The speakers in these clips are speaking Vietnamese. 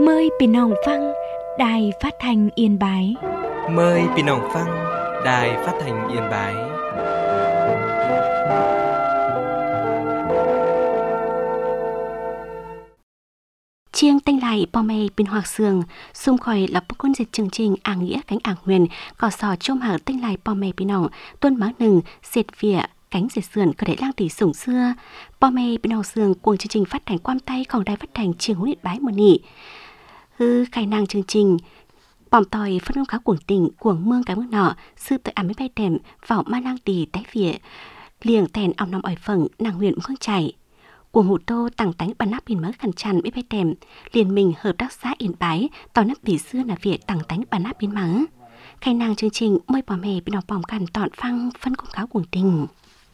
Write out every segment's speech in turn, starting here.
Mờiพี่น้องฟังĐài Phát thanh Yên Bái. Mời พี่น้องฟัง Đài Phát thanh Yên Bái. Chiêng tanh lại bò mây bên hoặc sườn, xung khỏi là bộ quân dịch chương trình ảng nghĩa cánh ảng huyền, cỏ sò chôm hở tanh lại bò mây bên nòng, tuôn máu nừng, xịt vỉa, cánh dệt sườn có thể lang tỷ sủng xưa. Bò mây bên nòng sườn cuồng chương trình phát hành quam tay còn đài phát hành chiêng huấn điện bái một nị. Khai năng chương trình bòm tòi phân công khá cuồng tỉnh cuồng mương cái mức nọ sư tới ám mấy bay tèm vào ma lang tỷ tái vỉa liền tèn ong nòng ỏi phẳng nàng huyền không chảy cuồng hủ tô tàng tánh bàn nắp pin mớ khăn chăn mấy bay tèm liền mình hợp tác xã Yên Bái tỏ nắp tỷ xưa là việc tàng tánh bàn nắp pin mớ khai năng chương trình mời bòm mè bên nòng bòm cằn tọn phăng phân công khá cuồng tình.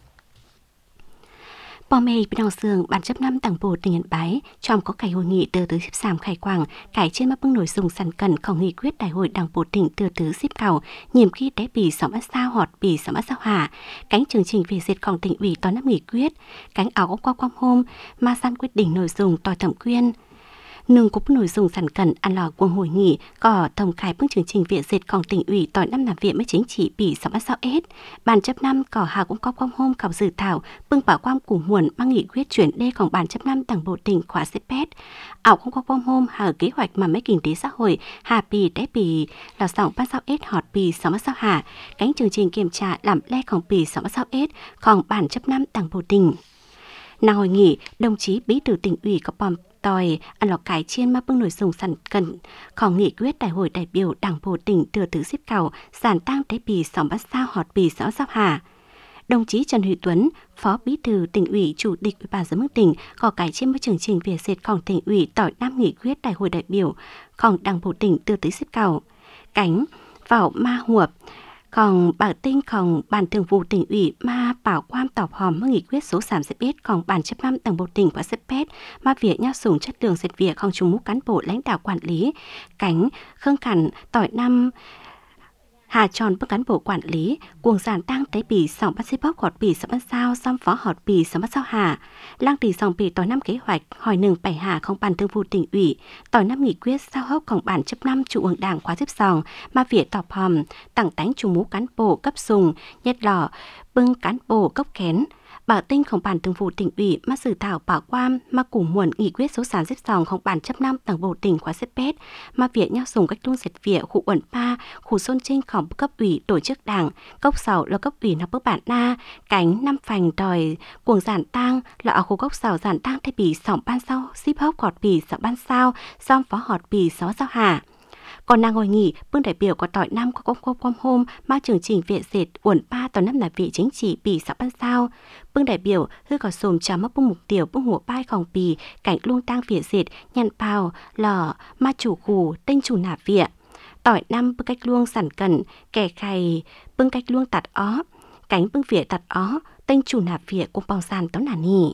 Bò mê bên đầu sườn bản chấp năm tảng bộ tỉnh Yên Bái trong có cải hội nghị từ tứ xếp sàm khai quảng cải trên mắt bưng nổi dùng sàn cần không nghị quyết đại hội đảng bộ tỉnh từ tứ xếp cầu nhiệm kỳ đế bì sáu mắt sao họt bì sáu mắt sao hả cánh chương trình về diệtของtỉnh ủy tòa năm nghị quyết cánh áo qua quam hôm ma san quyết định nội dung tòa thẩm quyên nương cúp nội dung sẵn cần ăn lò quân hội nghị có thông khai bước chương trình viện diệtของtỉnh ủy tỏi năm làm việc mới chính trị bị sáu mắt sao ết bàn chấp năm có hà cũng có quam hôm khảo dự thảo bưng bảo quam của nguồn mang nghị quyết chuyển đêของbàn chấp năm đảng bộ tỉnh khóa CPS ảo cũng có quam hôm hà kế hoạch mà mấy kinh tế xã hội hà bì đế bì là sòng bắt sao ết họt bì sáu mắt sao hà cánh chương trình kiểm tra làm leของbì sáu mắt sao ếtของbàn chấp năm đảng bộ tỉnh. Nào hội nghị đồng chí bí thư tỉnh ủy có bòm tòi ăn lò cải chiên mà bưng nội dung sẵn cầnของnghị quyết đại hội đại biểu đảng bộ tỉnh thừa tứ xếp cầu sản tăng tế bì sáu bát sao họt bì sáu sao hà. Đồng chí Trần Huy Tuấn, Phó Bí thư tỉnh ủy, Chủ tịch Ủy ban dân mức tỉnh có cải chiên với chương trình về diệtของtỉnh ủy tỏi năm nghị quyết đại hội đại biểuของđảng bộ tỉnh thừa tứ xếp cầu cánh vào ma huộp còn bảo tinhของban thường vụ tỉnh ủy ma bảo quan tỏ hòm với nghị quyết số 31 ของban chấp năm đảng bộ tỉnh và CPS mà việc nhau sủng chất lượng dệt việcของchúng mục cán bộ lãnh đạo quản lý cánh khương khẩn tỏi năm hà tròn bức cán bộ quản lý cuồng giản tăng tế bì sòng bắt xếp bóc họt bì sòng bắt sao xăm phó họt bì sòng bắt sao hà lang tỷ sòng bì tỏi năm kế hoạch hỏi nừng bảy hà không ban thường vụ tỉnh ủy tỏi năm nghị quyết sao hốcของbản chấp năm trung ương đảng khóa xếp sòng mà việc tọp hòm tặng tánh chủ mũ cán bộ cấp sùng nhất lò bưng cán bộ cấp kén bảo tinhของbản thường vụ tỉnh ủy mà dự thảo bảo quan mà cùng muộn nghị quyết số sản xếp sòngของbản chấp năm đảng bộ tỉnh khóa xếp pet mà việc nhau dùng cách luôn dệt vỉa khu uẩn pa khu xôn trinhของcấp ủy tổ chức đảng cốc sầu là cấp ủy nắp bước bản na cánh năm phành đòi cuồng giản tăng là ở khu cốc sầu giản tăng thay bì sòng ban sau ship hốc họt bì sòng ban sau xóm phó họt bì sáu sao hà. Còn nàng hội nghị, bưng đại biểu có tỏi năm có quam hôm mà chương trình viện dệt uẩn pa tỏi năm là vị chính trị bì sáu ban sao. Bưng đại biểu hư có sồm chào mắc bưng mục tiêu bưng hùa baiของbì cảnh luông tăng viện dệt nhăn pao lò ma chủ khủ tinh chủ nạp viện. Tỏi năm bưng cách luông sản cẩn kẻ khay bưng cách luông tạt ó cánh bưng viện tạt ó tinh chủ nạp viện cùng bong sàn tóm nà nỉ.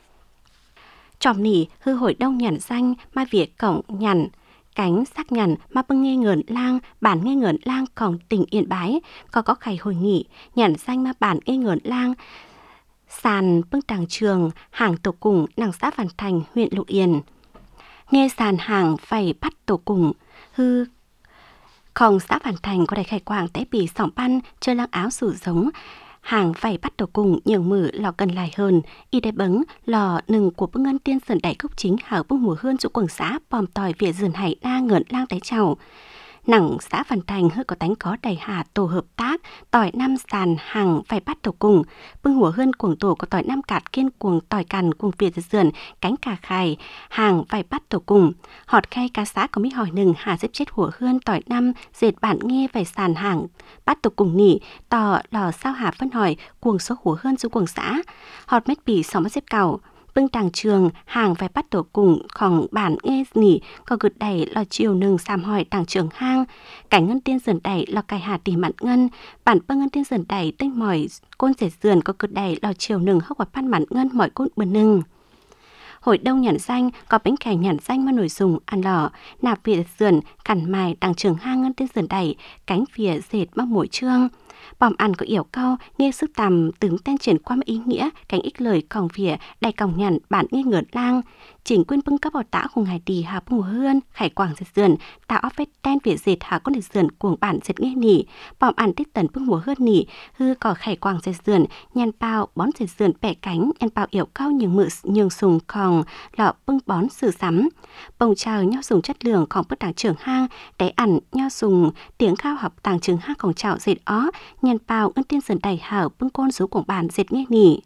Tròm nỉ hư hội đông nhằn danh mà việc cổng nhằn cánh xác nhận mà bưng nghe ngợn lang bản nghe ngợn langของtỉnh Yên Bái có khai hội nghị nhận danh mà bản nghe ngợn lang sàn bưng tràng trường hàng tổ cùng nàng xã Văn Thành huyện Lục Yên nghe sàn hàng phải bắt tổ cùng hưของxã Văn Thành có đại khai quảng tế bì sòng pan chơi lang áo sủ giống hàng phải bắt đầu cùng nhường mử lò cần lại hơn y đế bấn lò nừng của bưng ngân tiên sườn đại cốc chính hảo bưng mùa hơn chỗ quần xã bòm tòi vỉa dườn hải đa ngợn lang tái chào nặng xã Văn Thành hơi có tánh có đầy hà tổ hợp tác tỏi năm sàn hàng phải bắt đầu cùng bưng mùa hơn cuồng tổ có tỏi năm cạt kiên cuồng tỏi cằn cuồng vỉa dườn cánh cà khài hàng phải bắt đầu cùng họt khay cá xã có mấy hỏi nừng hà xếp chết hùa hơn tỏi năm dệt bản nghe phải sàn hàng bắt đầu cùng nỉ tò lò sao hà phân hỏi cuồng số hùa hơn số cuồng xã họt mét bì sáu mắt xếp cầu bưng tràng trường hàng phải bắt tổ cùngของbản nghe nỉ có gật đẩy lò chiều nừng xàm hỏi tràng trường hang cảnh ngân tiên dần đẩy lò cài hà tỉ mặn ngân bản bưng ngân tiên dần đẩy tinh mỏi côn dệt dườn có gật đẩy lò chiều nừng hóc và pan mặn ngân mỏi côn bần nừng. Hội đông nhận danh có bánh khẻ nhận danh mà nổi dùng ăn lò nạp vỉa dườn cằn mài tràng trường hang ngân tiên dần đẩy cánh vỉa dệt mắc mũi trương bòm ăn có yểu câu nghe sức tầm tướng tên chuyển qua ý nghĩa cánh ích lời còng vỉa đầy còng nhằn bản nghe ngợn lang chính quyền bưng cấp bảo tả của ngài đi hà bưng hơn khải quảng dệt dườn tạo áp vết đen việt dệt hà con dệt dườn cuồng bản dệt nghe nỉ bòm ăn tích tần bưng mùa hơn nỉ hư cỏ khải quảng dệt dườn nhàn bao bón dệt dườn bẻ cánh nhàn bao yểu cao nhường mự nhường sùng khòng lọ bưng bón sử sắm bông chờ nho dùng chất lượngของbất đảng trưởng hang để ăn nho dùng tiếng khao học tàng trường hangของchảo dệt ó nhàn bao ân tiên dần đầy hảo bưng côn số cuồng bản dệt nghe nỉ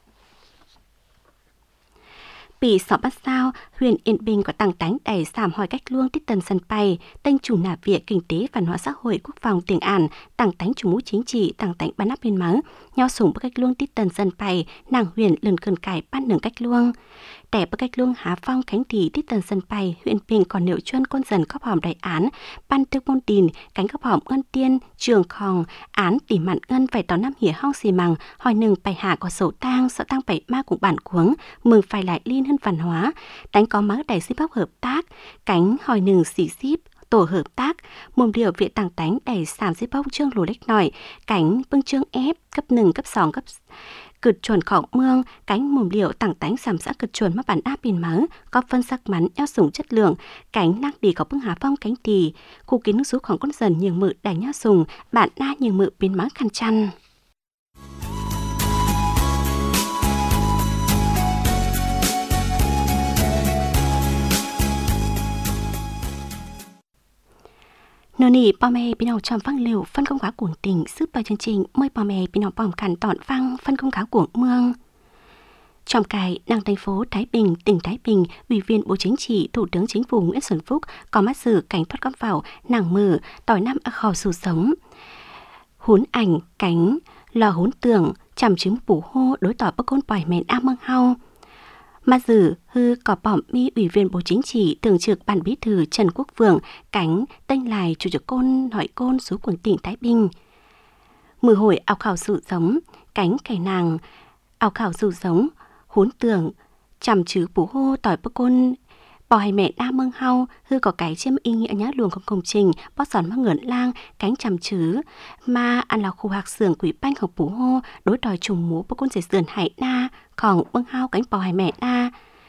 bị sọ bắt sao huyện Yên Bình có tăng tánh đầy giảm hỏi cách luông tích tần sân bay tên chủ nạp viện kinh tế văn hóa xã hội quốc phòng tiền ản tăng tánh chủ mũ chính trị tăng tánh ban áp biên mắng nhau sủng bất cách luông tích tần sân bay nàng huyện lần cơn cải ban nương cách luông để bất cách luông Há Phong Khánh Thị tích tần sân bay huyện Bình còn liệu chuyên con dần cấp hòm đại án ban tư môn đìn cánh cấp hòm ngân tiên trường khòng án tỉ mặn ngân phải tỏ năm hỉa hong xì mằng hỏi nừng bài hạ có sổ tang sợ tang bảy ma cùng bản cuống mừng phải lại liên hơn văn hóa đánh có mớ đầy ship hợp tác cánh hỏi nừng xỉ ship tổ hợp tác mồm điều viện tàng tánh đầy sàm ship bốc trương lù lách nổi cánh bưng trương ép cấp 1 cấp 2 cấp cực chuẩn khổng mương cánh mồm liệu tảng tánh sàm xã cực chuẩn mắc bản áp bình mớ có phân sắc mắn eo sủng chất lượng cánh năng đi có bưng Há Phong cánh tỳ khu kiến nước sốของcon dần nhường mự đành nhau sùng bạn na nhường mự biến mớ khăn chăn nô nỉ bò mè bên nào tròn phăng liều phân công khá cuồng tình sức bài chương trình mời bò mè bên nào bòm cằn tọn phăng phân công khá cuồng mương trong cài năng thành phố Thái Bình tỉnh Thái Bình ủy viên Bộ Chính trị Thủ tướng Chính phủ Nguyễn Xuân Phúc có mắt xử cảnh thoát cắm vào nàng mờ tỏi năm khò sù sống hún ảnh cánh lò hún tường chằm trứng bủ hô đối tỏi bắc côn bòi mền a mương hau mà dự hư có bỏm mi ủy viên Bộ Chính trị thường trực ban bí thư Trần Quốc Vượng cánh tên lại chủ trực côn hỏi côn số quần tỉnh Thái Bình mười hội ảo khảo sự giống cánh cày nàng ảo khảo sự giống hún tường chằm chứ bù hô tỏi bắc côn bò hay mẹ đa mương hau hư có cái chiếm ý nghĩa nhá luồng công trình bó giòn mắc ngẩn lang cánh chằm chứ mà ăn là khu hạc xưởng quỷ banh học bù hô đối đòi trùng mũ bắc côn dệt sườn hải na còn mương hau cánh bò hay mẹ đa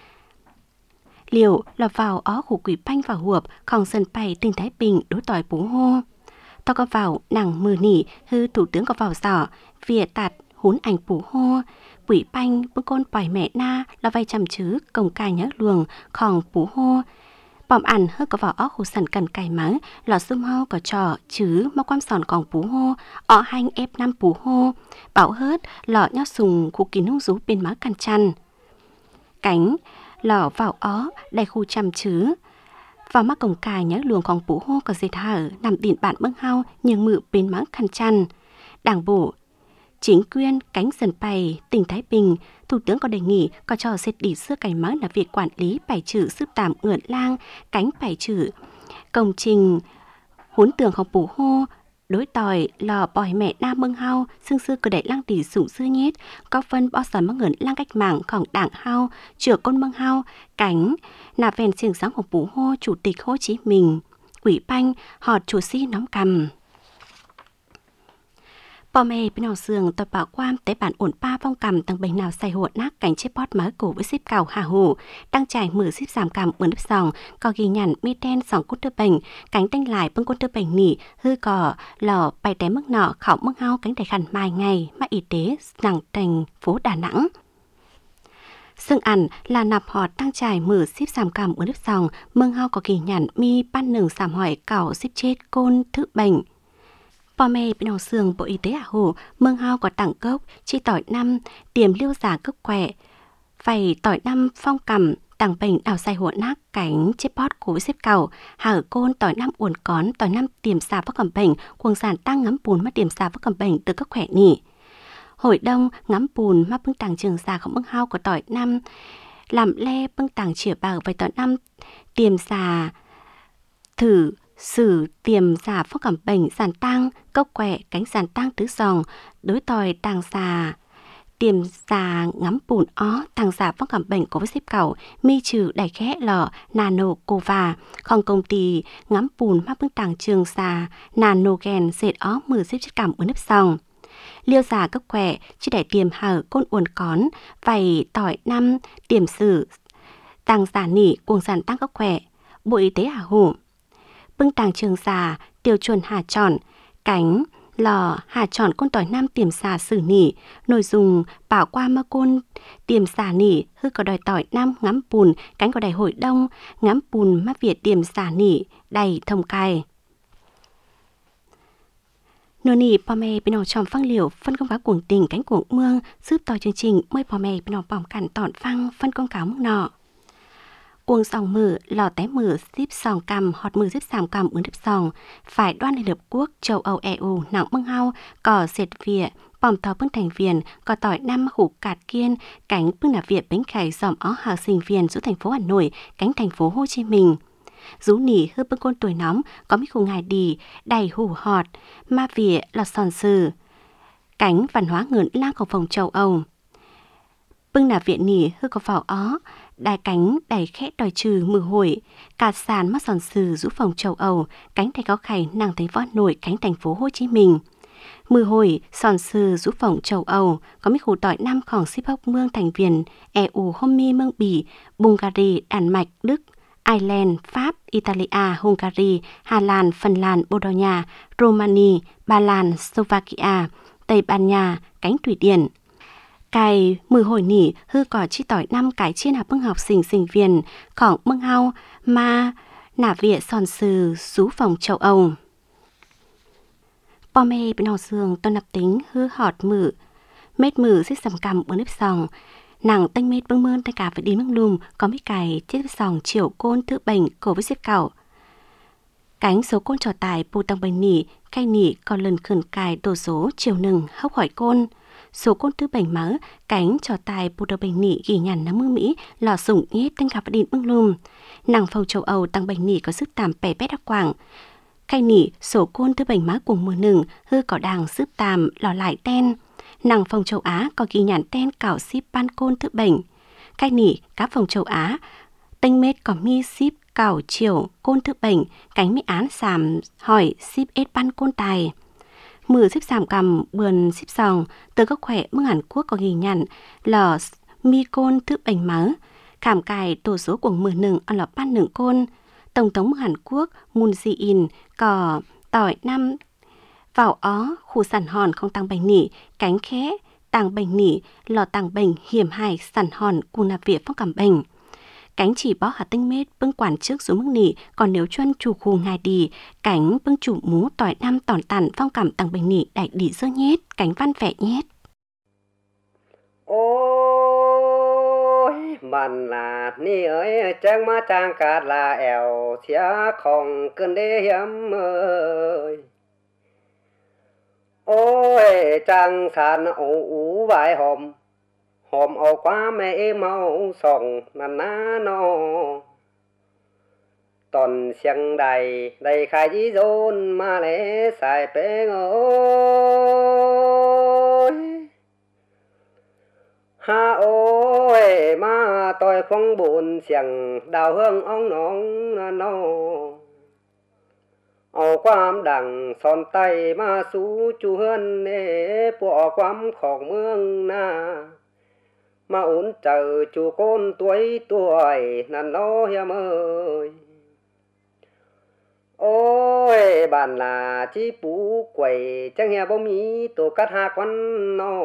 liều lọt vào ó khu quỷ banh vào huộp còn sân bay tỉnh Thái Bình đối tỏi bù hô to có vào nàng mừ nỉ hư thủ tướng có vào giỏ vỉa tạt hún ảnh bù hô quỷ banh bưng côn bòi mẹ na là vay chăm chứ cổng cài nhớ luồng khòng bú hô bòm ăn hơi có vào óc hồ sần cần cài mắng lò xương hô có trò chứ mà quan sòn còn bú hô ọ hanh ép 5 bú hô bảo hớt lọ nhót sùng khu kín hung rú bên má căn chăn cánh lò vào ó đầy khu chăm chứ vào mắt cổng cài nhớ luồng khòng bú hô có dệt hở nằm điện bạn bưng hao nhưng mự bên má căn chăn đảng bộ chính quyền cánh sân bay tỉnh Thái Bình, Thủ tướng có đề nghị có cho xếp đi xưa cảnh mới là việc quản lý bài trừ sức tạm ượn lang cánh bài trừ công trình hún tường học bù hô đối tỏi lò bòi mẹ na mương hao xương xưa cơ đại lang tỷ sủng xưa nhét có phân bó sòn mắc ngẩn lang cách mạngของđảng hao chữa con mương hao cánh nạp ven xiềng sáng học bù hô chủ tịch Hồ Chí Minh quỷ banh họt chủ sĩ nóng cầm bò mè bên nào giường tập bảo quan tế bản ổn pa phong cầm tăng bình nào xài hộ nát cảnh chế bót mới cổ với ship cào hà hồ đang trải mở ship giảm cầm ở nếp sòng có ghi nhận mi đen sòng cốt tơ bệnh cánh tanh lại bưng cốt tơ bệnh nỉ hư cỏ lò bay té mức nọ khảo mức hao cánh đầy khăn mai ngày mà y tế nặng thành phố Đà Nẵng xương ảnh là nạp họ đang trải mở ship giảm cầm ở nếp sòng mương hao có ghi nhận mi ban nường giảm hỏi cào ship chết côn thứ bệnh bò mè bên đầu xương Bộ Y tế à hồ mương hao có tặng cốc chi tỏi năm tiềm liêu giả cốc quẹ phải tỏi năm phong cầm tặng bệnh ảo sai hộ nát cánh chếp bót của xếp cầu hở côn tỏi năm uốn cón tỏi năm tiềm xà vắc cầm bệnh cuồng sản tăng ngắm bùn mất tiềm xà vắc cầm bệnh từ các khỏe nỉ hội đông ngắm bùn mắt bưng tàng trường xàของmương hao của tỏi năm làm le bưng tàng chìa bào với tỏi năm tiềm xà thử sử tiềm giả phong cảm bệnh giàn tăng cốc quẹ cánh giàn tăng tứ dòng đối tòi tàng xà tiềm xà ngắm bùn ó tàng giả phong cảm bệnh có với xếp cầu mi trừ đẩy khẽ lọ nano cova còn công ty ngắm bùn mắc bưng tàng trường xà nano gen dệt ó mừ xếp chất cảm ở nếp sòng liêu giả cốc quẹ chỉ để tiềm hở côn uốn cón vầy tỏi năm tiềm sử Tàng giả nỉ cuồng sản tăng các khỏe, Bộ Y tế Hà Hủ. Bưng tàng trường xà, tiêu chuẩn Hà Tròn, cánh, lò, Hà Tròn côn tỏi nam tiềm xà xử nỉ, nội dung bảo qua mơ côn tiềm xà nỉ, hư có đòi tỏi nam ngắm bùn, cánh có đài hội đông, ngắm bùn mắt Việt tiềm xà nỉ, đầy thông cài. Nô nỉ bò mè bên nòng tròm phăng liều, phân công cáo cuồng tình cánh cuồng mương, giúp tỏi chương trình mời bò mè bên nòng bỏng cản tọn phăng, phân công cáo mức nọ. Cuồng sòng mử, lò té mử, xíp sòng cầm, họt mử xíp sàm cầm ứng đếp sòng, phải đoan Liên Hợp Quốc, châu Âu EU, nặng bưng hao, cỏ dệt vịa, bòm tàu bưng thành viền, cỏ tỏi năm hủ cạt kiên, cánh bưng nạp viện bánh khải dòm ó hào sinh viên giữa thành phố Hà Nội, cánh thành phố Hồ Chí Minh. Rú nỉ hư bưng côn tuổi nóng, có mấy khu ngài đi, đầy hủ họt, ma vịa, lọt sòn sừ, cánh văn hóa ngưỡng lang của phòng châu Âu. Bưng nạp viện nỉ hư có phỏ ó, đài cánh đẩy khẽ đòi trừ mưa hồi, cả sàn mắt sòn sừ rũ phòng châu Âu, cánh thầy có khải nàng thành phố Hà Nội, cánh thành phố Hồ Chí Minh. Mưa hồi, sòn sừ rũ phòng châu Âu, có mấy khu tỏi nam khoảng ship hốc mương thành viên, EU, hôm mi mương Bỉ, Bulgaria, Đan Mạch, Đức, Ireland, Pháp, Italia, Hungary, Hà Lan, Phần Lan, Bồ Đào Nha, Romania, Ba Lan, Slovakia, Tây Ban Nha, cánh Thụy Điển. Cài mười hồi nỉ hư cỏ chi tỏi năm cái chiên học bưng học sinh viên khỏng bưng hao mà nả viện sòn sừ rú phòng châu Âu. Bò mê bên hò xương tôn nạp tính hư họt mử, mết mử xích sầm cầm bưng nếp sòng, nàng tanh mết bưng mơn tay cả phải đi mưng lùm có mấy cài chiếc sòng chiều côn thứ bệnh cổ với xếp cảo. Cánh số côn trò tài bù tăng bánh nỉ, khay nỉ còn lần khẩn cài tổ số chiều nừng hốc hỏi côn. Số côn thứ bảnh mớ, cánh trò tài bù đầu bảnh nỉ ghi nhằn nắm mưa Mỹ, lò sủng nhét tên gặp điện bưng lùm. Nàng phòng châu Âu tăng bảnh nỉ có sức tàm bẻ bét đắc quảng. Khay nỉ, số côn thứ bảnh má cùng mưa nừng, hư cỏ đàng sức tàm, lò lại ten. Nàng phòng châu Á có ghi nhằn ten cảo ship ban côn thứ bảnh. Khay nỉ, cá phòng châu Á, tên mết có mi ship cảo chiều côn thứ bảnh, cánh mỹ án sàm hỏi ship ết ban côn tài. Mưa xếp sàm cầm bườn xếp sòng từ các khỏe mương Hàn Quốc có ghi nhận lò mi côn thứ bành mớ khảm cài tổ số của mưa nừng ở lò ban nừng côn. Tổng thống mương Hàn Quốc Moon Jae-in có tỏi năm vào ó khu sản hòn không tăng bành nỉ cánh khẽ tăng bành nỉ lò tăng bành hiểm hài sản hòn cu nạp viện phong cảm bành. Cánh chỉ bó hạt tinh mết bưng quản trước xuống mức nỉ, còn nếu chân chủ khu ngài đi, cánh bưng chủ mú tỏi năm tòn tàn phong cảm tăng bình nỉ đại đi dơ nhét, cánh văn vẻ nhét. Ôi, bạn là ni ơi, trang má trang cát là eo, xía không cơn đế hiếm ơi. Ôi, trang sàn ủ vài hôm ổ quá mẹ mau sòng nà ná nó toàn xiang đầy khai dí dôn mà lẽ xài bế ơi ha ôi mà tôi không buồn xiang đào hương ông nóng nó ổ quam đằng son tay mà xú chu hơn nê bỏ quam khổng mương na mà ổn chờ chú con tuổi nàn nó hiếm ơi. Ôi bạn là chỉ bú quẩy chẳng nghe bố mí tổ cắt hạ quán nó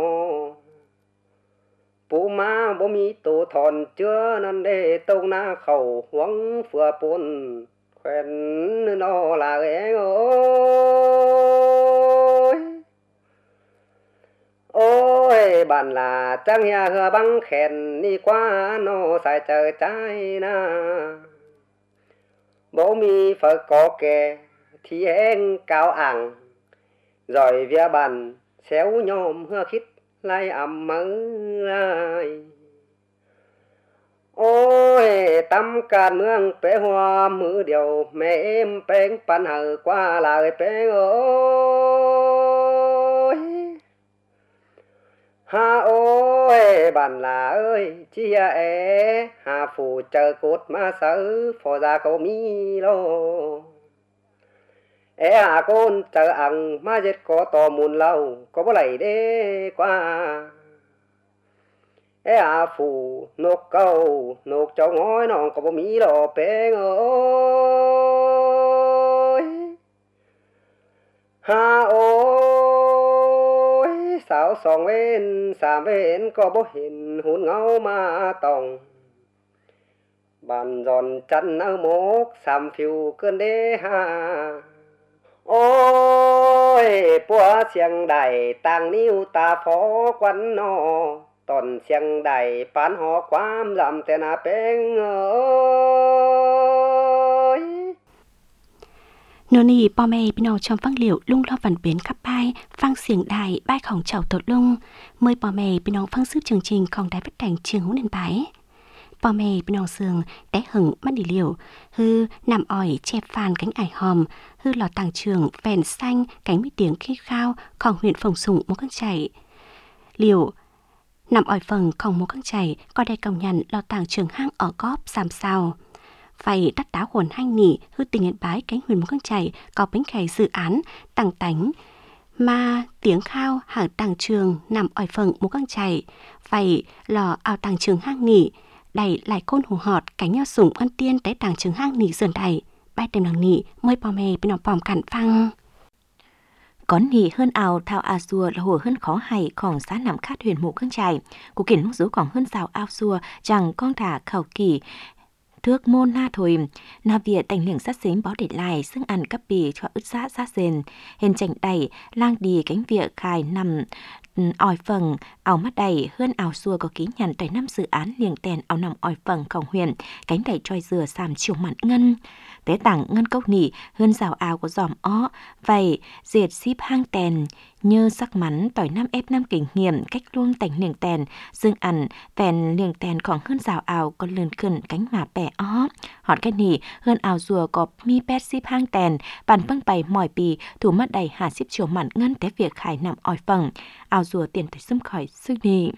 bố má bố mí tổ thòn chưa nên để tâu na khẩu hoang phừa bồn khuyên nó là ghé ơi. Ôi bạn là trang nhà hừa băng khen đi qua nó xài chờ trái na bố mi phải có kè thì em cao ảng rồi vía bạn xéo nhôm hưa khít lại ẩm mơ ai. Ôi tâm can mương bé hoa mưa điều mẹ em bén pan hờ qua lại bé ơi ha ôi bạn là ơi chia é hà phù chờ cốt mà sớ phò ra câu mi lô é hà côn chờ ăn mà giết có to mùn lâu có bó lầy đê qua phủ nộp câu nộp cho ngói non có bông mí lò bé ơi ha ôi sao song bên xa bên có bố hình hôn ngâu mà tòng bàn giòn chân ở mốc xàm phiêu cơn đế ha ôi bùa xiềng đài tàng níu ta phó quán nó tòn xiềng đài bán họ quám làm tên à bén ơi nô nì bò mè bên nào trong phăng liệu lung lo vần biến khắp bai phăng xiềng đài bai khổng chậu tột lung mời bò mè bên nào phăng sức chương trình còn đài phát thành trường hữu nền bái bò mè bên nào sườn đáy hửng mắt đi liều hư nằm ỏi chẹp phàn cánh ải hòm hư lò tàng trường vèn xanh cánh mít tiếng khi khao còn huyện phòng sủng một con chảy liều nằm ỏi phần còn một con chảy có đây công nhận lò tàng trường hang ở góp xàm sao phải đắt đá hồn hanh nỉ hư tình hiện bái cánh huyền một con chảy có bánh khải dự án tàng tánh mà tiếng khao hàng tàng trường nằm ỏi phần một con chảy phải lò ao tàng trường hang nỉ đẩy lại côn hồ họt cánh nhau sủng ăn tiên tới tàng trường hang nỉ dần đẩy bay tìm đằng nỉ môi bò mè bên nó bòm cản phăng có nỉ hơn ào thao a xua là hồ hơn khó hayของxã nằm khát huyền mộ căng trải của kiến mốc dấu còn hơn rào ao xua chẳng con thả khẩu kỳ thước môn na thôi na việt thành liệng sát xính bó để lại xưng ăn cấp bì cho ứt sát sát rền hình chảnh đầy lang đi cánh việc khai nằm ỏi phần ảo mắt đầy hơn ảo xua có ký nhận tới 5 dự án liềng tèn ảo nằm ỏi phần khổng huyền cánh đầy trôi dừa xàm chiều mặn ngân tế tảng ngân cốc nỉ hơn rào ảo của giòm ó vậy diệt ship hang tèn như sắc mắn tỏi 5F5 kinh nghiệm cách luôn tành liềng tèn dương ăn tèn liềng tèn còn hơn rào ảo có lươn khẩn cánh mà bẻ ó họt cái nỉ hơn ảo rùa có mi pet ship hang tèn bàn văng bày mỏi bì thủ mắt đầy hạ ship chiều mặn ngân tế việc khải nằm ỏi phần ảo rùa tiền tới xâm khỏi sức nỉ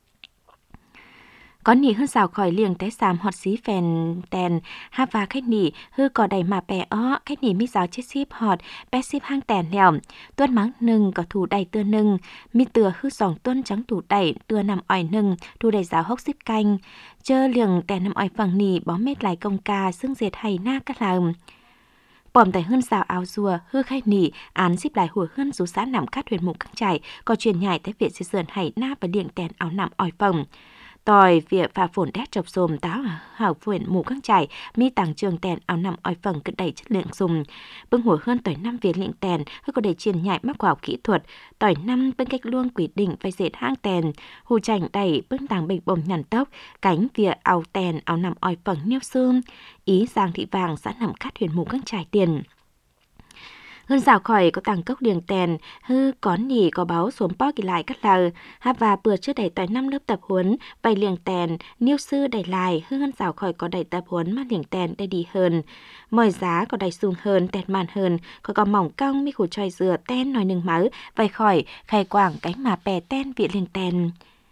có nỉ hơn rào khỏi liềng té xàm họt xí phèn tèn ha và khách nỉ hư có đầy mà bè ó khách nỉ mi rào chết ship họt bé ship hang tèn lèo tuân mắng nừng có thủ đầy tưa nừng mi từa hư dòng tuân trắng thủ đầy tưa nằm ỏi nừng thủ đầy rào hốc ship canh chơ liềng tèn nằm ỏi phẳng nỉ bó mết lại công ca xương diệt hay na các làm bòm tại hơn rào áo rùa hư khai nỉ án ship lại hùa hơn rú xã nằm cát huyền mục căng trải có truyền nhải tới viện sườn hay na và liềng tèn áo nằm ỏi phẳng tòi việc phà phồn đét chọc xồm táo hảo phuyền mù căng trải mi tàng trường tèn áo nằm ỏi phần cực đầy chất lượng dùng bưng hùa hơn tỏi 5 việc liệng tèn hơi có đầy truyền nhại mắc khoa học kỹ thuật tỏi 5 bưng cách luôn quy định phải dệt hang tèn hù chảnh đầy bưng tàng bình bồng nhằn tốc cánh việc áo tèn áo nằm ỏi phần nêu xương ý Giang Thị Vàng xã nằm cát huyền mù căng trải tiền hơn rào khỏi có tàng cốc liềng tèn hư có nỉ có báo xuống po kỳ lại cắt lờ ha và bữa trước đầy tỏi 5 lớp tập huấn bày liềng tèn niêu sư đầy lại hư hơn rào khỏi có đầy tập huấn mà liềng tèn đầy đi hơn mồi giá có đầy sung hơn tèn màn hơn có mỏng cong mi khủ tròi dừa ten nói nừng máu vay khỏi khai quảng cánh mà bè ten vị liềng tèn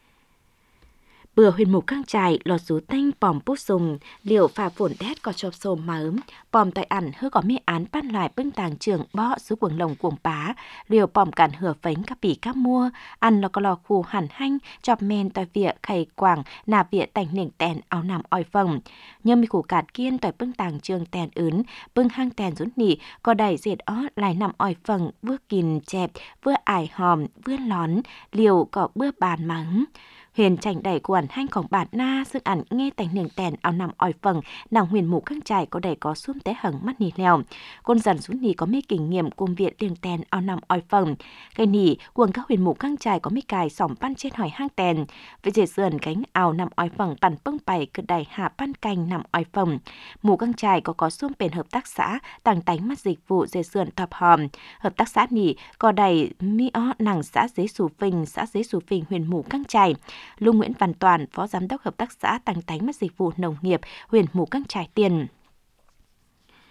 bừa huyền mục căng trải lọt rú tanh bòm bút dùng liệu phà phồn đét có chộp xồm mà ấm bòm tại ẩn hư có mê án ban lại bưng tàng trường bó xuống quần lồng cuồng bá liệu bòm cản hửa phánh các bỉ các mua ăn nó có lò khu hẳn hanh chọc men tòi vịa khay quảng nà vịa tành nỉnh tèn áo nằm oi phồng nhưng mi khủ cạt kiên tòi bưng tàng trường tèn ướn bưng hang tèn rút nỉ có đầy diệt ó lại nằm oi phồng vừa kìn chẹp vừa ải hòm vừa lón liệu có bưa bàn mà ấm huyền chảnh đẩy quần hanhของbản naซึ่งอันเง่แต่งหนึ่งแตนเอานำอ่อยฝั่งนางhuyền mũ căng trải có đầy có xuông té hằng mắt nỉ lèo con dần xuống nỉ có mấy kinh nghiệm cùng viện liềng tèn ao nằm ỏi phần cái nỉ cuồng các huyền mũ căng trải có mấy cài sỏm pan trên hỏi hang tèn với dệt sườn cánh ao nằm ỏi phần tần bưng bày cứ đầy hạ pan cành nằm ỏi phần mũ căng trải có xuông bền hợp tác xã tàng tánh mắt dịch vụ dệt sườn tập hòm hợp tác xã nỉ có đầy mi ó nàng xã dế sù phình huyền mũ căng trải Lung Nguyễn Văn Toàn, Phó Giám đốc Hợp tác xã Tăng Tánh Mắt Dịch vụ Nông nghiệp, huyện Mù Căng Trải tiền.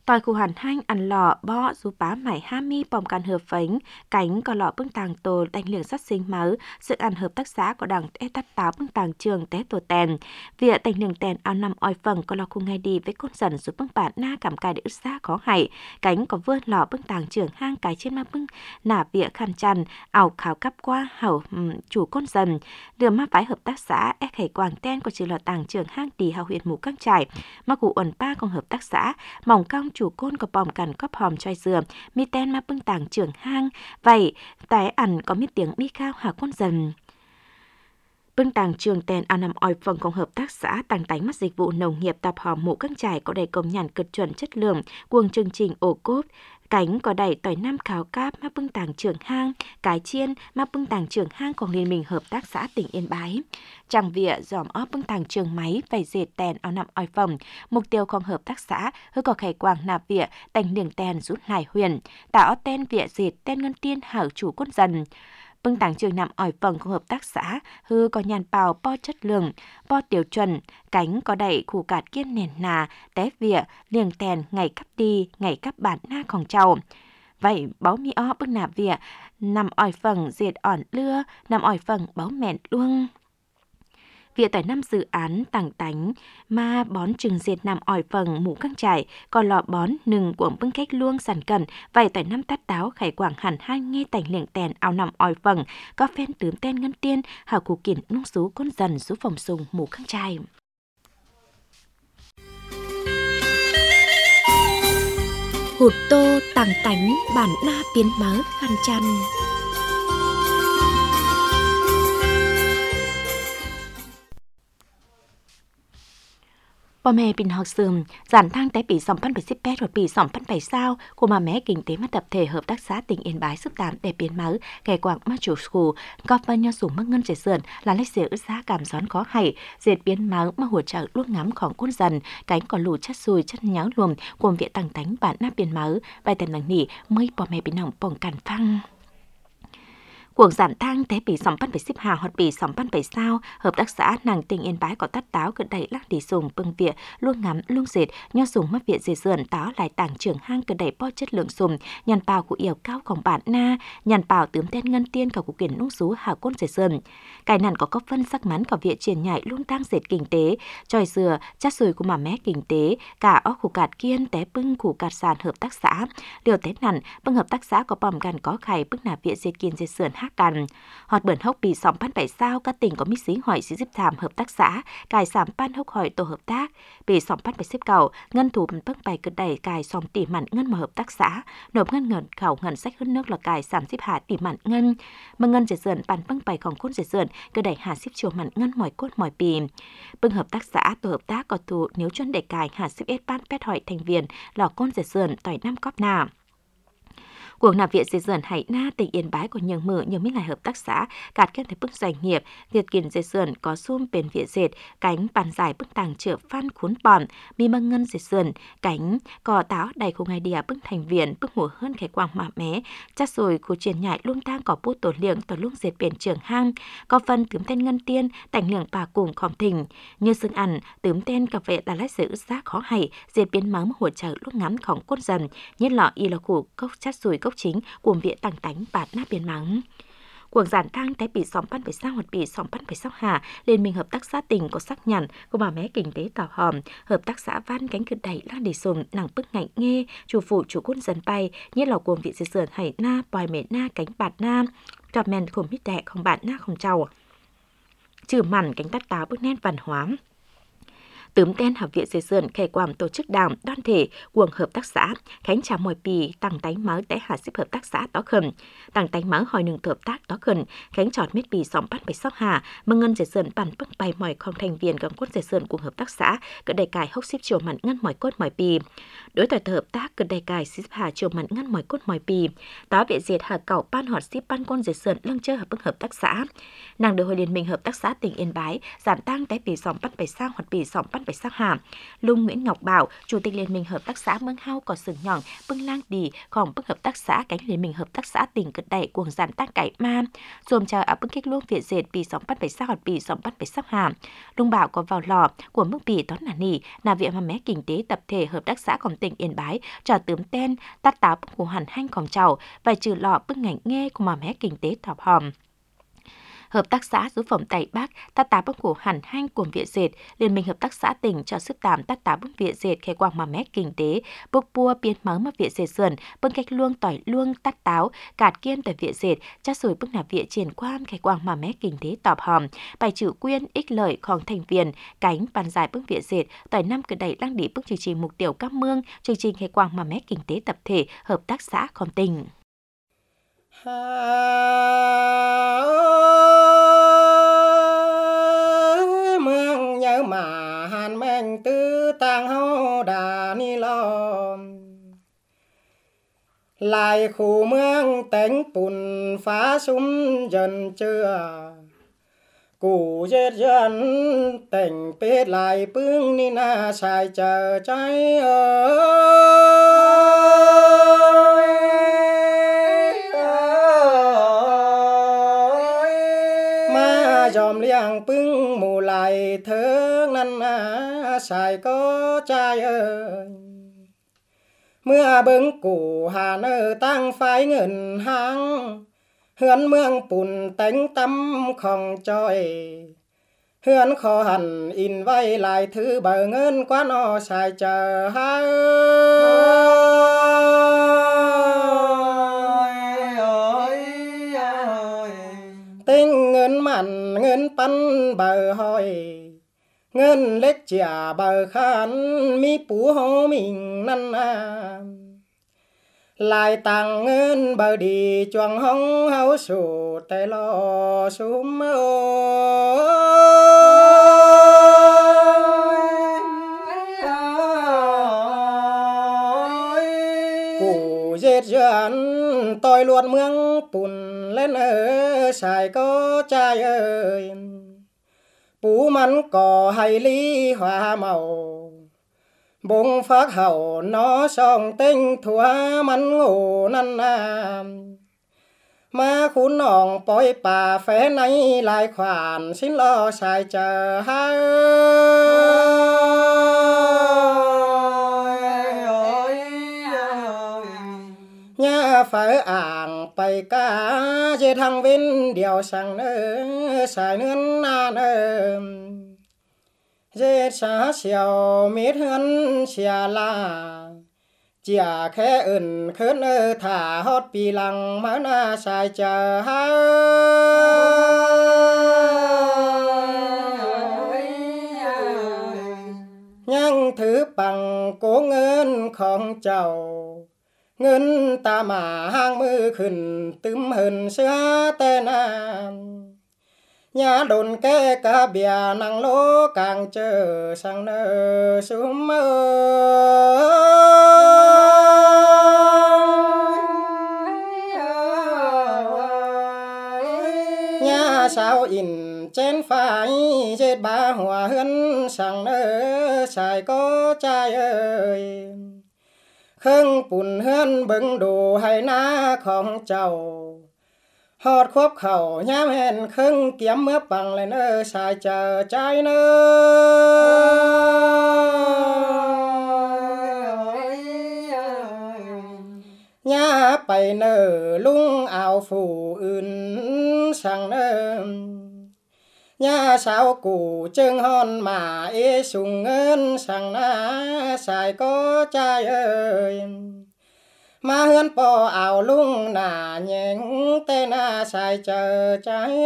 tòi khu hàn hanh ăn lọ bó dù bá mải ha mi bòm can hợp phánh cánh có lọ bưng tàng tổ đánh liệng sát sinh máu sự ăn hợp tác xã có đảng té tắt táo bưng tàng trường té tổ tèn việc đánh liệng tèn ao nằm oi phần có lọ khu ngay đi với con dần dù bưng bản na cảm cài để ức xa khó hại cánh có vươn lọ bưng tàng trường hang cái trên ma bưng nả vỉa khăn chăn ảo khảo cắp qua hảo chủ con dần đưa ma phái hợp tác xã ép khẩy quàng ten của chỉ lọ tàng trường hang đi hào huyện mù căng trải mà cụ ẩn ba con hợp tác xã mỏng cong chủ côn có bòm cằn cóp hòm choi dừa mi ten ma bưng tàng trường hang vậy tái ẩn có miết tiếng mi cao hào con dần bưng tàng trường tèn ao nằm oi phần công hợp tác xã tàng tánh mắt dịch vụ nông nghiệp tạp hòm mũ căng trải có đầy công nhận cực chuẩn chất lượng cuồng chương trình ổ cốp cánh có đẩy tỏi năm kháo cáp ma bưng tàng trường hang cái chiên ma bưng tàng trường hangของliên minh hợp tác xã tỉnh Yên Bái chẳng vỉa dòm óp bưng tàng trường máy vải dệt tèn ao nằm oi phẩm mục tiêuของhợp tác xã hư có khải quảng nạp vỉa tành liềng tèn rút lại huyền tạo tên vỉa dệt tên ngân tiên hảo chủ cốt dần bưng tàng trường nằm ỏi phần của hợp tác xã hư có nhàn bào po chất lượng po tiêu chuẩn cánh có đẩy khủ cạt kiên nền nà té vỉa liềng tèn ngày cắp đi ngày cắp bản naของtrầu vậy báo mi o bưng nạp vỉa nằm ỏi phần dệt ỏn lưa nằm ỏi phần báo mẹn luông việc tại năm dự án tàng tánh ma bón trừng diệt nằm ỏi phần mũ căng trải còn lọ bón nừng của bưng cách luông sẵn cần vậy tại năm tát táo khải quảng hẳn hai nghe tành liệng tèn ao nằm ỏi phần có phen tướm tên ngân tiên hảo cụ kiển nung xú con dần xú phòng sùng mũ căng trải hụt tô tàng tánh bản na biến mớ khăn chănพ่อแม่ปินhọc sườn giản thang tớiปี 2018 vàปี 2019 của mà mẹ kinh tế mà tập thể hợp tác xã tỉnh Yên Bái giúp tạm để biến máu kẻ quảng mà chủ school có phần nhau sủng mất ngân trẻ sườn là lấy xỉu giá cảm gión khó hay dệt biến máu mà hỗ trợ luốc ngắmของquân dần cánh còn lù chất xùi chất nháo luồng cùng viện tăng tánh bản nắp biến máu bài tên lằng nỉ mớiพ่อแม่ปินhọc bỏng cản phăng cuộc giảm thang tớiปี 2015 hoặcปี 2019 hợp tác xã nàng tỉnh Yên Bái có tát táo cận đẩy lắc đi dùng bưng vỉa luôn ngắm luôn dệt nho dùng mất vỉa dệt sườn táo lại tàng trưởng hang cận đẩy po chất lượng dùng nhàn bào của yêu caoของbản na nhàn bào tướm tên ngân tiên cả của kiển nung xú hào côn dệt sườn cái nàn có phân sắc mắn của vỉa triển nhảy luôn tăng dệt kinh tế tròi dừa chát sùi của mà mé kinh tế cả ó khủ cạt kiên té bưng khủ cạt sàn hợp tác xã liều té nàn bưng hợp tác xã có bòm gần có khải bưng nà vỉa dệt kiên dệt sườnกันhọt bẩn hốcปี 2007 các tỉnh có mít xí hỏi xí giúp thảm hợp tác xã cài sảm pan hốc hỏi tổ hợp tácปี 2019ngân thủ bẩn bấc bài cực đẩy cài xòm tỉ mặn ngân mà hợp tác xã nộp ngân ngẩn khẩu ngân sách hơn nước là cài sảm xíp hạ tỉ mặn ngân mà ngân dệt sườn bàn bấc bàiของcốt dệt sườn cực đẩy hạ xíp chiều mặn ngân mỏi cốt mỏi pì bưng hợp tác xã tổ hợp tác có thủ nếu chuyên đẩy cài hạ xíp ép ban pét hỏi thành viên lò cốt dệt sườn tỏi năm cóp nà cuộc nạp viện dệt sườn Hải Na tỉnh Yên Bái của nhường mở nhiều mấy lại hợp tác xã cạt kết thể bức doanh nghiệp diệt kiền dệt sườn có xung bền viện dệt cánh bàn giải bức tàng trợ phan cuốn bòn mi măng ngân dệt sườn cánh cò táo đầy khu ngày địa bức thành viện bức mùa hơn khải quang mạ mé chát rồi khu truyền nhại luôn tang có bút tổ liệng tổ lúc dệt biển trường hang có phân tướm tên ngân tiên tành liệng bà cùng khom thình như xương ăn tướm tên cà phê đã lách giữ giá khó hay dệt biến máu hỗ trợ lúc ngắnของquân dần nhất lọ y là khu cốc chát rồi cốc chính cùng viện tăng tánh bản nắp biến mắng cuộc giản thang tớiปี 2013 hoặcปี 2016 Liên minh hợp tác xã tỉnh có xác nhận của bà mẹ kinh tế tàu hòm hợp tác xã Văn cánh cực đẩy lang đi sùng nàng bức ngạnh nghe chủ phụ chủ quân dân bay nhất là cùng vị dệt sườn Hải Na bòi mẹ na cánh bạt na trọt men khủng mít đẻ không bản na không trầu trừ mặn cánh tát táo bức nét văn hóa tướm tên học viện dệt sườn khải quảng tổ chức đảng đoàn thể quần hợp tác xã khánh chào mọi pì tăng tánh máu té hạ xếp hợp tác xã đó khẩn tăng tánh máu hỏi nừng hợp tác đó khẩn khánh chọt mít pì sòng bắt bày sóc hà mừng ngân dệt sườn bàn bưng bày mọi không thành viên gồm quân dệt sườn cùng hợp tác xã cỡ đầy cài hốc xếp chiều mặn ngân mọi cốt mọi pì đối thoại hợp tác cỡ đầy cài xếp hà chiều mặn ngân mọi cốt mọi pì đó viện dệt hà cẩu ban họt xếp ban quân dệt sườn lưng chơi hợp bưng hợp tác xã nàng được hội liên minh hợp tác xã tỉnh Yên Bái giảm tăng tới pì sòng bắt bày sang hoặc pì sòng Văn Bảy Sắc Hàm, Lung Nguyễn Ngọc Bảo, Chủ tịch Liên minh Hợp tác xã Mương Hau có sừng nhọn, bưng lang đi, còn bưng hợp tác xã cánh Liên minh Hợp tác xã tỉnh cất đẩy cuồng giản tác cải ma, dùm chờ ở bưng kích luôn Việt dệt bị sóng Văn Bảy Sắc Hàm bị sóng Văn Bảy Sắc Hàm, Lung Bảo có vào lò của mức bị tón là viện mà mé kinh tế tập thể hợp tác xãของtỉnh Yên Bái trò tướm tên tát táo của hẳn hanhของchầu và trừ lọ bưng ngành nghe của mà mé kinh tế thọp hòm. Hợp tác xã giúp phẩm Tây Bắc, tát tá bông của hẳn hanh của Viện Dệt, Liên minh Hợp tác xã tỉnh cho sức tạm tát tá bông Viện Dệt khai quang mà mé kinh tế, bốc bua biến mớ mà Viện Dệt sườn, bưng cách luông tỏi luông tát táo, cạt kiên tại Viện Dệt, chắc rồi bưng là Viện triển quan khai quang mà mé kinh tế tọp hòm, bài chữ quyên ích lợiของthành viên, cánh bàn dài bưng Viện Dệt, tỏi năm cử đẩy đang đi bưng chương trình mục tiêu các mương, chương trình khai quang mà mé kinh tế tập thể, hợp tác xãของtỉnh. Mương nhớ mà hàn men tư tang hô đà ni lo lại khu mương tánh bùn phá súng dần chưa cụ giết dân tỉnh biết lại bưng ni na xài chờ trái dòm liang bưng mù lại thương năn xài có trai ơi mưa bưng củ hà nơ tăng phái ngân hang hươn mương bùn tánh tâm không trôi hươn khó hẳn in vay lại thứ bờ ngân quá nó xài chờ hai tinh ngân mặn ngân pan bờ hỏi ngân lết chả bờ khăn mi pú hô mình năn lại tăng ngân bờ đi choàng hông háo sủ tay lo súng cụ giết dân tôi luôn mương bùn lên ở xài có trai ơi bú mắn cỏ hay lý hoa màu bông phát hậu nó song tinh thua mắn ngủ năn mà khún nòng bói bà phé nay lại khoản xin lo xài chờ hai nhà phải ảng bày cá dê thăng viên điều sang nơi xài nươn nơi dê xá xèo mít hân xìa la chìa khẽ ẩn khớn thả hót bì lăng mà na xài chờ hai nhang thứ bằng cố ngân không chầu ngân ta mà hang mưa khẩn tấm hờn xưa tên nhà đồn kê cả bìa năng lố càng chờ sang nơ xuống mơ nhà sao in trên phải dệt ba hòa hân sang nơ xài có trai ơi khưng bùn hân bưng đồ hay na không chầu hót khốp khẩu nhám hẹn khưng kiếm mướp bằng lên ơ xài chờ trái nơ nhá bày nơ lung ảo phủ ưn sang nơ nhá sao cụ trưng hòn mà ê sùng ơn sang na xài có trai ơi mà hươn po ảo lung nà nheng tên xài chờ trái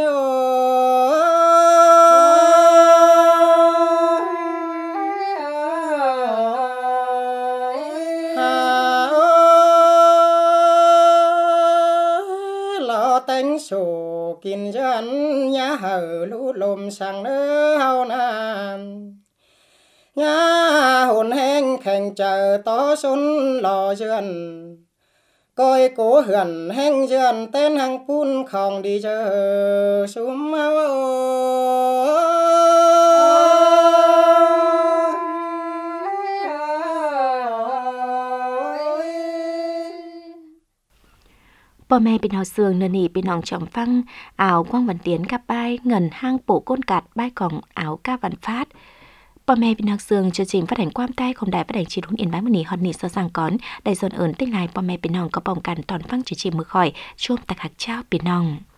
lo tánh sổ kín dân nhá hở lũ lùm sang nơ hao nàn nhá hồn hên khành chờ tó xuân lò dườn coi cố huyền hên dườn tên hàng pun không đi chờ xuống máu Bò mẹ bên họ sườn nền nỉ bên hòng trọng phăng ảo quang văn tiến cặp bay ngần hang bộ côn cạt bay còng áo ca văn phát. Bò mẹ bên họ sườn chương trình phát hành quam tay không đài phát hành chiến huấn yên bái một nỉ hòn nỉ so sang cón đại dồn ẩn tích lại bò mẹ bên hòng có bỏng cản toàn phăng chương trình mưa khỏi chôm tạc hạt trao bên hòng.